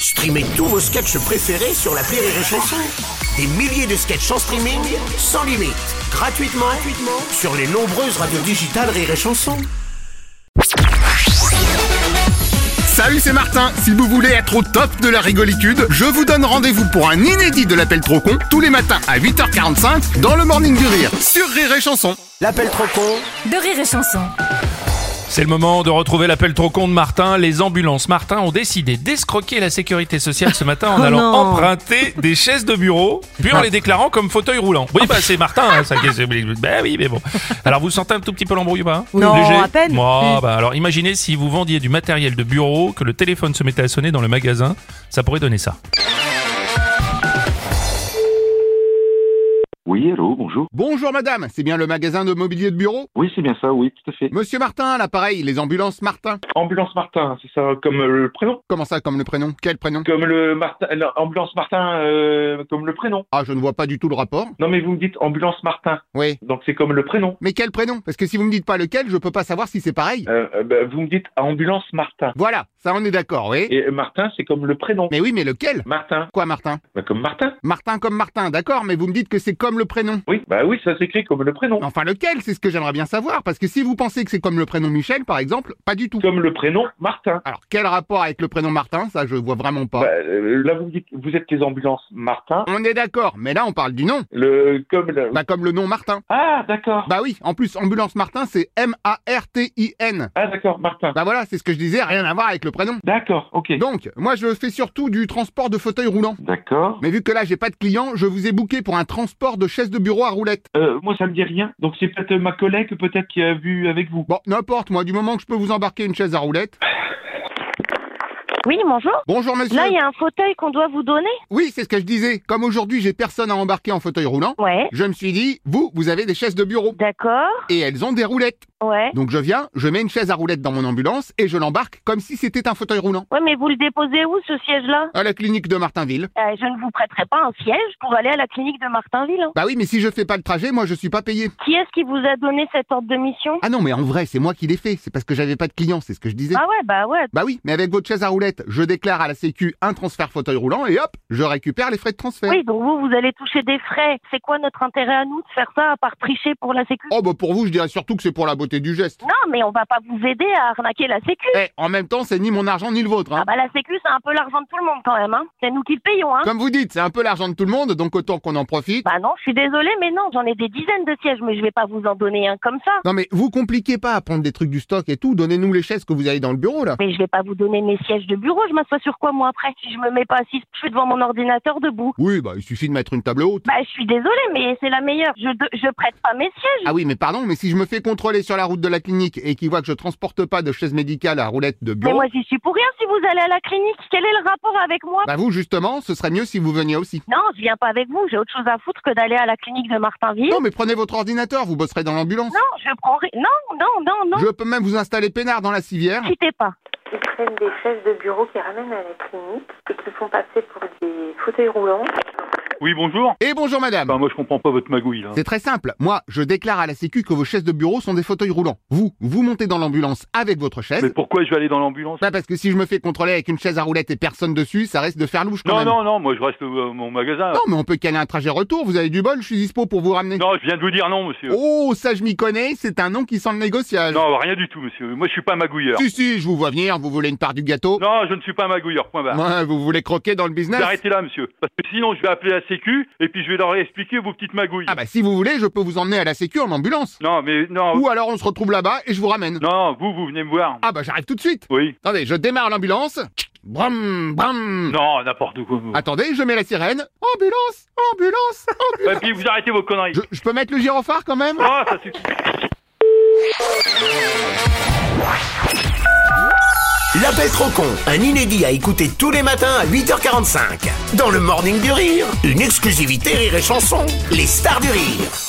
Streamez tous vos sketchs préférés sur l'appli Rire et Chanson. Des milliers de sketchs en streaming, sans limite, gratuitement sur les nombreuses radios digitales Rire et Chanson. Salut, c'est Martin. Si vous voulez être au top de la rigolitude, je vous donne rendez-vous pour un inédit de l'appel trop con tous les matins à 8h45 dans le Morning du Rire sur Rire et Chanson. L'appel trop con de Rire et Chanson. C'est le moment de retrouver l'appel trop con de Martin. Les ambulances Martin ont décidé d'escroquer la sécurité sociale ce matin en allant emprunter des chaises de bureau, puis en les déclarant comme fauteuil roulant. Oui, bah c'est Martin, hein, ça. Bah oui, mais bon. Alors vous sentez un tout petit peu l'embrouille ou pas? Non, léger. à peine. Moi, bah alors imaginez si vous vendiez du matériel de bureau, que le téléphone se mettait à sonner dans le magasin, ça pourrait donner ça. Oui, allô, bonjour. Bonjour madame, c'est bien le magasin de mobilier de bureau? Oui, c'est bien ça, oui, tout à fait. Monsieur Martin, à l'appareil, les ambulances Martin. Ambulance Martin, c'est ça, comme le prénom? Comment ça, comme le prénom? Quel prénom? Comme le Martin, ambulance Martin, comme le prénom. Ah, je ne vois pas du tout le rapport. Non, mais vous me dites ambulance Martin, Oui. donc c'est comme le prénom. Mais quel prénom? Parce que si vous me dites pas lequel, je peux pas savoir si c'est pareil. Vous me dites ambulance Martin. Voilà, ça on est d'accord, oui. Et Martin, c'est comme le prénom. Mais oui, mais lequel? Martin. Quoi Martin? Bah, comme Martin. Martin comme Martin, d'accord, mais vous me dites que c'est comme le prénom. Oui, bah oui, ça s'écrit comme le prénom. Enfin lequel? C'est ce que j'aimerais bien savoir, parce que si vous pensez que c'est comme le prénom Michel, par exemple, pas du tout. Comme le prénom Martin. Alors, quel rapport avec le prénom Martin? Ça, je vois vraiment pas. Là, vous me dites, vous êtes les ambulances Martin. On est d'accord, mais là, on parle du nom. Comme le nom Martin. Ah, d'accord. Bah oui, en plus, ambulance Martin, c'est M-A-R-T-I-N. Ah, d'accord, Martin. Bah voilà, c'est ce que je disais, rien à voir avec le prénom. D'accord, ok. Donc, moi, je fais surtout du transport de fauteuil roulant. D'accord. Mais vu que là, j'ai pas de clients, je vous ai booké pour un transport de chaises de bureau à roulettes. Moi, ça me dit rien. Donc, c'est peut-être ma collègue, peut-être, qui a vu avec vous. Bon, n'importe, moi, du moment que je peux vous embarquer une chaise à roulettes. Oui, bonjour. Bonjour, monsieur. Là, il y a un fauteuil qu'on doit vous donner. Oui, c'est ce que je disais. Comme aujourd'hui, j'ai personne à embarquer en fauteuil roulant, Ouais. je me suis dit, vous avez des chaises de bureau. D'accord. Et elles ont des roulettes. Ouais. Donc je viens, je mets une chaise à roulettes dans mon ambulance et je l'embarque comme si c'était un fauteuil roulant. Ouais, mais vous le déposez où, ce siège-là? À la clinique de Martinville. Je ne vous prêterai pas un siège pour aller à la clinique de Martinville. Hein. Bah oui, mais si je fais pas le trajet, moi je suis pas payé. Qui est-ce qui vous a donné cet ordre de mission? Ah non, mais en vrai, c'est moi qui l'ai fait. C'est parce que j'avais pas de clients, c'est ce que je disais. Ah ouais. Bah oui, mais avec votre chaise à roulettes, je déclare à la Sécu un transfert fauteuil roulant et hop, je récupère les frais de transfert. Oui, donc vous allez toucher des frais. C'est quoi notre intérêt à nous de faire ça à part tricher pour la sécu? Oh bah pour vous, je dirais surtout que c'est pour la beauté du geste. Non, mais on va pas vous aider à arnaquer la sécu. En même temps, c'est ni mon argent ni le vôtre, hein. Ah bah la sécu, c'est un peu l'argent de tout le monde quand même, hein. C'est nous qui le payons, hein. Comme vous dites, c'est un peu l'argent de tout le monde, donc autant qu'on en profite. Bah non, je suis désolée, mais non, j'en ai des dizaines de sièges, mais je vais pas vous en donner un comme ça. Non mais vous compliquez pas à prendre des trucs du stock et tout, donnez-nous les chaises que vous avez dans le bureau là. Mais je vais pas vous donner mes sièges de bureau, je m'assois sur quoi moi après? Si je me mets pas assise, je suis devant mon ordinateur debout. Oui, bah il suffit de mettre une table haute. Bah je suis désolée, mais c'est la meilleure. Je prête pas mes sièges. Ah oui, mais pardon, mais si je me fais contrôler sur la route de la clinique et qu'ils voient que je transporte pas de chaise médicale à roulette de Mais bureau... moi j'y suis pour rien si vous allez à la clinique. Quel est le rapport avec moi? Bah vous, justement, ce serait mieux si vous veniez aussi. Non, je viens pas avec vous, j'ai autre chose à foutre que d'aller à la clinique de Martinville. Non, mais prenez votre ordinateur, vous bosserez dans l'ambulance. Non, je prends rien. Non. Je peux même vous installer peinard dans la civière. Quittez pas. Ils prennent des chaises de bureau qu'ils ramènent à la clinique et qu'ils font passer pour des fauteuils roulants. Oui, bonjour. Et bonjour madame. Bah, moi, je comprends pas votre magouille, là. C'est très simple. Moi, je déclare à la Sécu que vos chaises de bureau sont des fauteuils roulants. Vous montez dans l'ambulance avec votre chaise. Mais pourquoi je vais aller dans l'ambulance? Bah parce que si je me fais contrôler avec une chaise à roulettes et personne dessus, ça risque de faire louche quand même. Non, moi, je reste à mon magasin. Non, mais on peut caler un trajet retour, vous avez du bol, je suis dispo pour vous ramener. Non, je viens de vous dire non, monsieur. Oh, ça je m'y connais, c'est un nom qui sent le négociage. Non, rien du tout, monsieur. Moi, je suis pas magouilleur. Si, je vous vois venir, vous voulez une part du gâteau. Non, je ne suis pas magouilleur, point barre. Ouais, vous voulez croquer dans le business. Vous arrêtez là, monsieur. Parce que sinon, je vais appeler la sécu et puis je vais leur expliquer vos petites magouilles. Ah bah si vous voulez, je peux vous emmener à la Sécu en ambulance. Non, mais non. Ou alors on se retrouve là-bas et je vous ramène. Non, vous venez me voir. Ah bah j'arrive tout de suite. Oui. Attendez, je démarre l'ambulance. Brum, brum. Non, n'importe quoi. Attendez, je mets la sirène. Ambulance. Et puis vous arrêtez vos conneries. Je peux mettre le gyrophare quand même? Oh, ça suffit. L'appel trop con, un inédit à écouter tous les matins à 8h45. Dans le Morning du Rire, une exclusivité Rire et Chanson, les stars du rire.